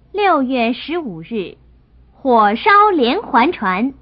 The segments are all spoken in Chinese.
6月15日，火烧连环船。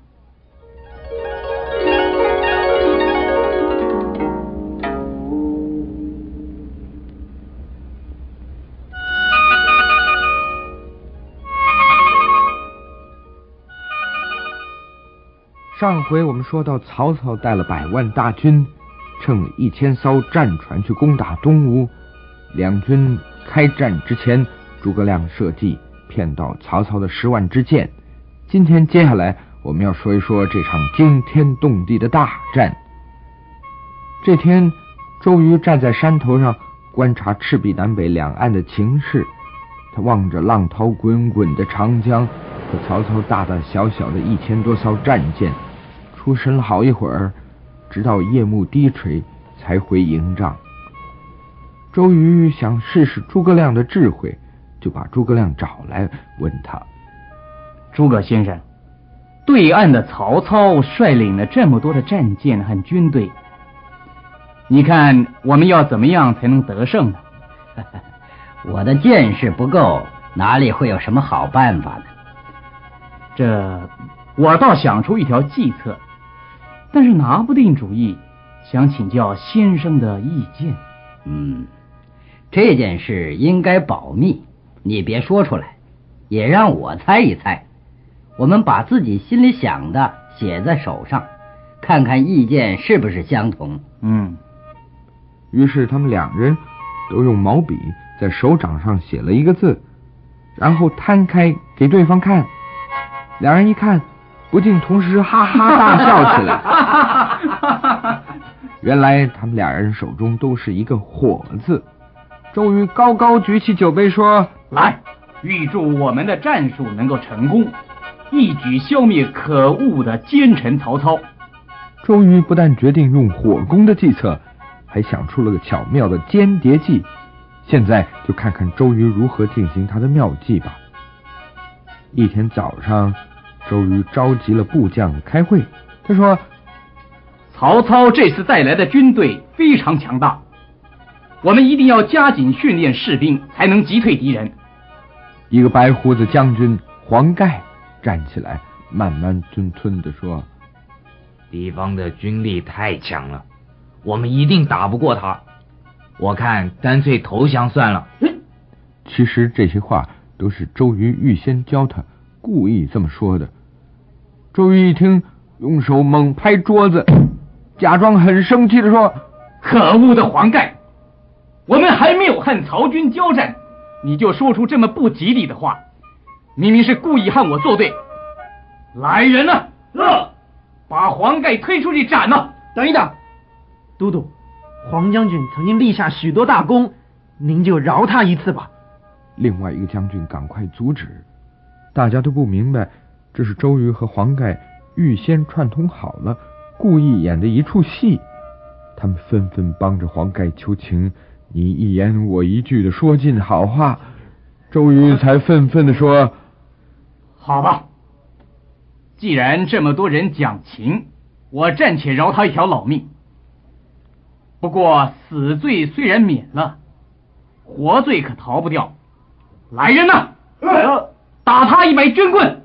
上回我们说到，曹操带了100万大军，乘1000艘战船去攻打东吴。两军开战之前，诸葛亮设计骗到曹操的10万支箭。今天接下来我们要说一说这场惊天动地的大战。这天，周瑜站在山头上观察赤壁南北两岸的情势，他望着浪涛滚滚的长江和曹操大大小小的1000多艘战舰，出神了好一会儿，直到夜幕低垂才回营帐。周瑜想试试诸葛亮的智慧，就把诸葛亮找来问他： 诸葛先生，对岸的曹操率领了这么多的战舰和军队，你看我们要怎么样才能得胜呢？ 我的见识不够，哪里会有什么好办法呢？ 我倒想出一条计策，但是拿不定主意，想请教先生的意见。 这件事应该保密，你别说出来，也让我猜一猜。我们把自己心里想的写在手上，看看意见是不是相同。 于是他们两人都用毛笔在手掌上写了一个字，然后摊开给对方看。两人一看，不禁同时哈哈大笑起来。原来他们俩人手中都是一个火字。周瑜高高举起酒杯说： 来，预祝我们的战术能够成功，一举消灭可恶的奸臣曹操。 周瑜不但决定用火攻的计策，还想出了个巧妙的间谍计。现在就看看周瑜如何进行他的妙计吧。一天早上，周瑜召集了部将开会，他说： 曹操这次带来的军队非常强大，我们一定要加紧训练士兵，才能击退敌人。 一个白胡子将军黄盖站起来，慢慢吞吞地说： 敌方的军力太强了，我们一定打不过他，我看干脆投降算了。 其实这些话都是周瑜预先教他，故意这么说的。周瑜一听，用手猛拍桌子，假装很生气地说： 可恶的黄盖，我们还没有和曹军交战，你就说出这么不吉利的话，明明是故意和我作对。来人啊，把黄盖推出去斩了。 等一等，都督，黄将军曾经立下许多大功，您就饶他一次吧。 另外一个将军赶快阻止。大家都不明白，这是周瑜和黄盖预先串通好了，故意演的一出戏。他们纷纷帮着黄盖求情，你一言我一句的说尽好话。周瑜才愤愤地说： 好吧，既然这么多人讲情，我暂且饶他一条老命。不过死罪虽然免了，活罪可逃不掉。来人呐，打他100军棍。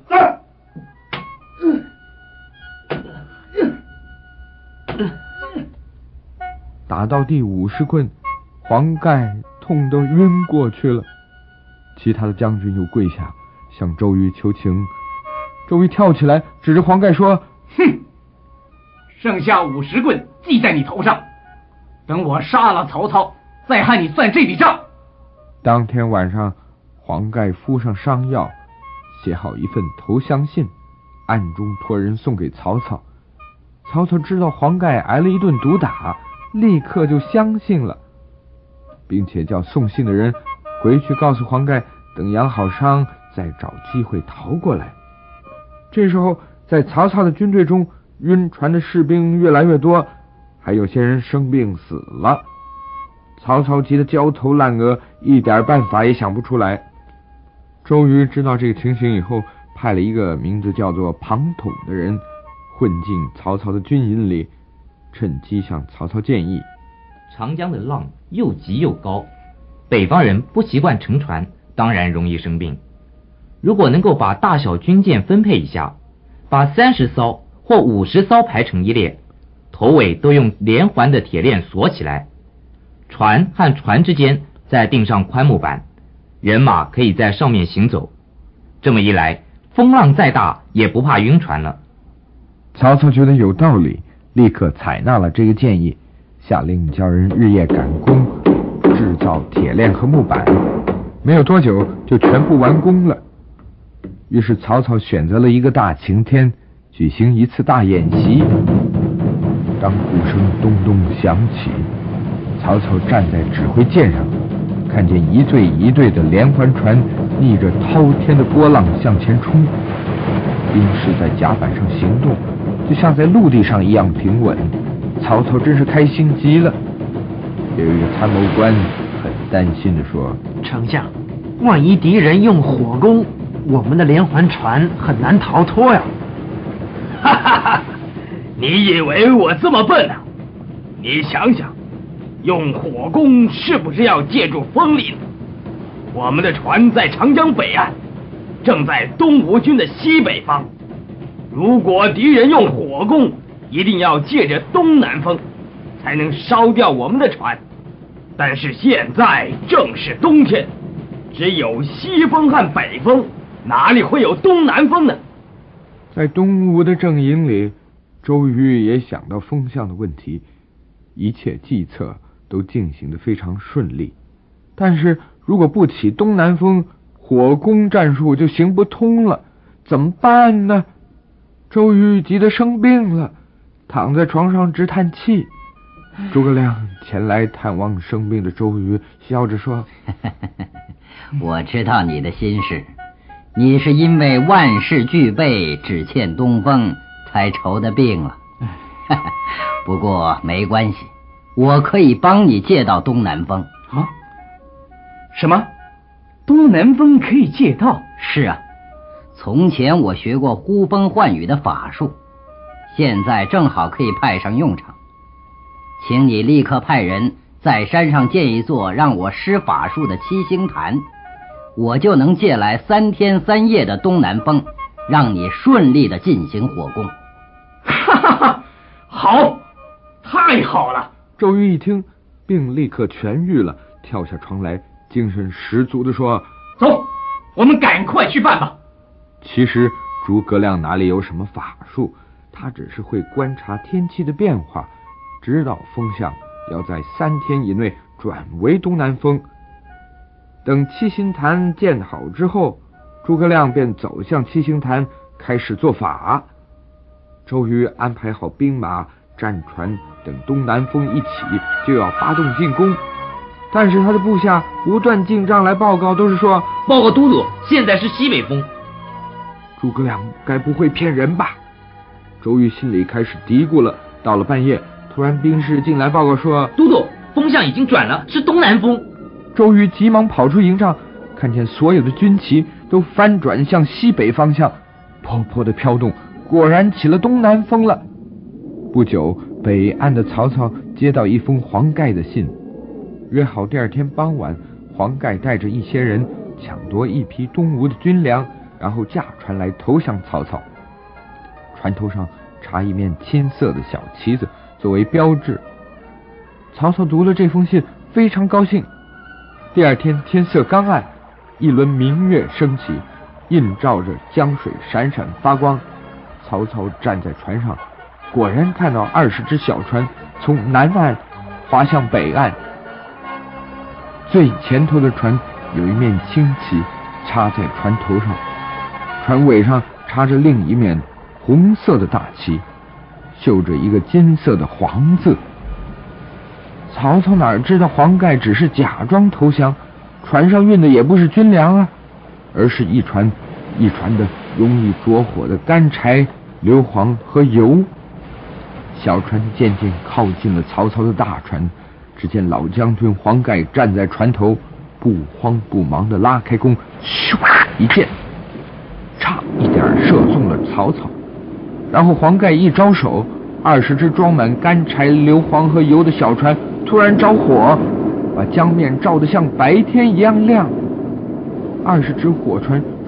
打到第50棍，黄盖痛得晕过去了。其他的将军又跪下向周瑜求情。周瑜跳起来指着黄盖说： 哼，剩下50棍记在你头上，等我杀了曹操，再和你算这笔账。 当天晚上，黄盖敷上伤药，写好一份投降信，暗中托人送给曹操。曹操知道黄盖挨了一顿毒打，立刻就相信了，并且叫送信的人回去告诉黄盖，等养好伤再找机会逃过来。这时候，在曹操的军队中，晕船的士兵越来越多，还有些人生病死了。曹操急得焦头烂额，一点办法也想不出来。周瑜知道这个情形以后，派了一个名字叫做庞统的人混进曹操的军营里，趁机向曹操建议： 长江的浪又急又高，北方人不习惯乘船，当然容易生病。 如果能够把大小军舰分配一下，把30艘或50艘排成一列，头尾都用连环的铁链锁起来，船和船之间再钉上宽木板，人马可以在上面行走。这么一来，风浪再大也不怕晕船了。 曹操觉得有道理，立刻采纳了这个建议，下令叫人日夜赶工，制造铁链和木板，没有多久就全部完工了。于是曹操选择了一个大晴天，举行一次大演习。当鼓声咚咚响起，曹操站在指挥舰上，看见一队一队的连环船逆着滔天的波浪向前冲，兵士在甲板上行动，就像在陆地上一样平稳。曹操真是开心极了。有一个参谋官很担心地说： 丞相，万一敌人用火攻，我们的连环船很难逃脱呀。 哈哈哈！你以为我这么笨啊？你想想，用火攻是不是要借助风力呢？我们的船在长江北岸，正在东吴军的西北方。如果敌人用火攻，一定要借着东南风，才能烧掉我们的船。但是现在正是冬天，只有西风和北风，哪里会有东南风呢？ 在东吴的阵营里，周瑜也想到风向的问题，一切计策都进行得非常顺利。但是如果不起东南风，火攻战术就行不通了，怎么办呢？周瑜急得生病了，躺在床上直叹气。诸葛亮前来探望生病的周瑜，笑着说： 我知道你的心事，你是因为万事俱备，只欠东风，才愁得病了。不过没关系，我可以帮你借到东南风。 啊？什么？东南风可以借到？ 是啊，从前我学过呼风唤雨的法术，现在正好可以派上用场。请你立刻派人在山上建一座让我施法术的七星坛，我就能借来3天3夜的东南风，让你顺利的进行火攻。 哈哈哈，好，太好了！ 周瑜一听，病立刻痊愈了，跳下床来，精神十足地说： 走，我们赶快去办吧。 其实诸葛亮哪里有什么法术，他只是会观察天气的变化，知道风向要在3天以内转为东南风。等七星坛建好之后，诸葛亮便走向七星坛，开始做法。周瑜安排好兵马、战船，等东南风一起就要发动进攻。但是他的部下不断进帐来报告，都是说： 报告都督，现在是西北风。 诸葛亮该不会骗人吧？周瑜心里开始嘀咕了。到了半夜，突然兵士进来报告说： 都督，风向已经转了，是东南风。 周瑜急忙跑出营帐，看见所有的军旗都翻转向西北方向，坡坡的飘动，果然起了东南风了。不久，北岸的曹操接到一封黄盖的信，约好第2天傍晚，黄盖带着一些人抢夺一批东吴的军粮，然后驾船来投降曹操。船头上插一面青色的小旗子作为标志。曹操读了这封信，非常高兴。第2天天色刚暗，一轮明月升起，映照着江水闪闪发光。曹操站在船上，果然看到20只小船从南岸划向北岸。最前头的船有一面青旗插在船头上，船尾上插着另一面红色的大旗，绣着一个金色的黄字。曹操哪知道黄盖只是假装投降，船上运的也不是军粮啊，而是一船一船的容易着火的干柴、硫磺和油。小船渐渐靠近了曹操的大船，只见老将军黄盖站在船头，不慌不忙地拉开弓，咻一箭，差一点射中了曹操。然后黄盖一招手，20只装满干柴、硫磺和油的小船突然着火，把江面照得像白天一样亮。20只火船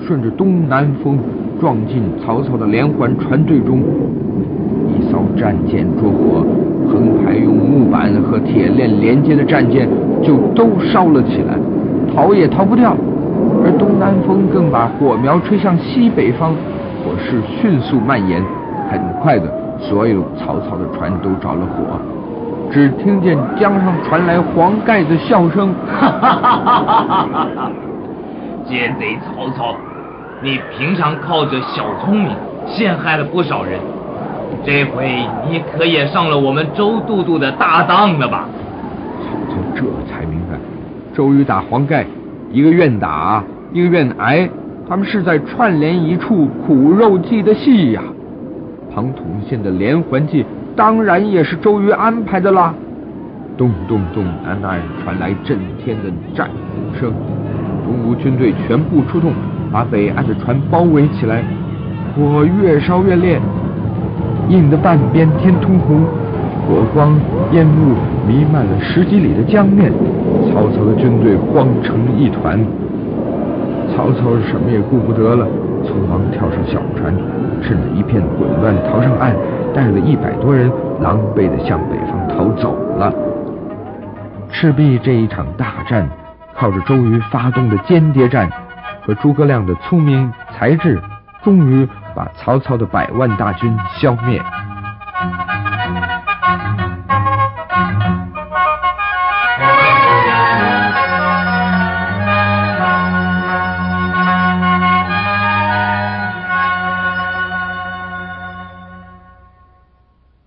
顺着东南风撞进曹操的连环船队中，一艘战舰着火，横排用木板和铁链连接的战舰就都烧了起来，逃也逃不掉。而东南风更把火苗吹向西北方，火势迅速蔓延，很快的，所有曹操的船都着了火。只听见江上传来黄盖的笑声：“哈哈哈哈哈哈！ 奸贼曹操，你平常靠着小聪明陷害了不少人，这回你可也上了我们周都督的大当了吧？” 曹操这才明白，周瑜打黄盖，一个愿打，一个愿挨，他们是在串联一处苦肉计的戏呀。庞统县的连环计当然也是周瑜安排的啦。咚咚咚，南岸传来震天的战鼓声，东吴军队全部出动，把北岸的船包围起来，火越烧越烈，映得半边天通红，火光烟雾弥漫了10几里的江面，曹操的军队慌成一团。曹操什么也顾不得了，匆忙跳上小船，趁着一片混乱逃上岸，带了100多人狼狈地向北方逃走了。赤壁这一场大战，靠着周瑜发动的间谍战和诸葛亮的聪明才智，终于把曹操的100万大军消灭。